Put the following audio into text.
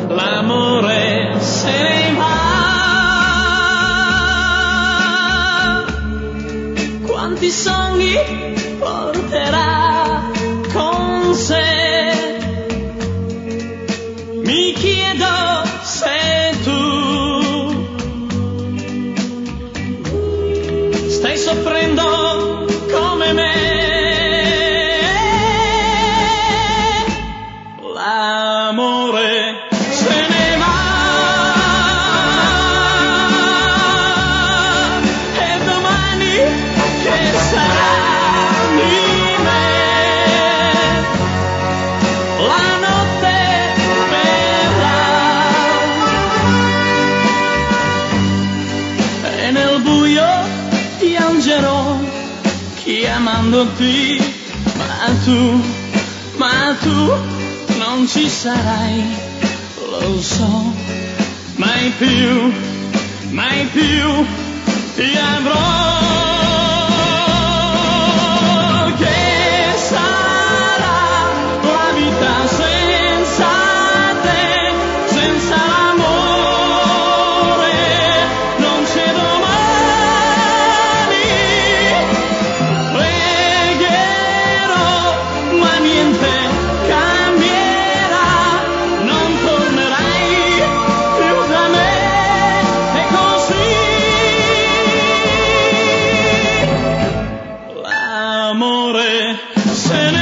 l'amore se ne va. Quanti sogni porterà con sé? Mi chiedo se tu stai soffrendo come me. L'amore se ne va e domani che sarà di me? La notte verrà e nel buio piangerò chiamandoti, ma tu non ci sarai, lo so, mai più ti avrò. Che sarà la vita senza te, senza l'amore, non c'è domani. Pregherò, ma niente cambierà, non tornerai più da me, e così l'amore se ne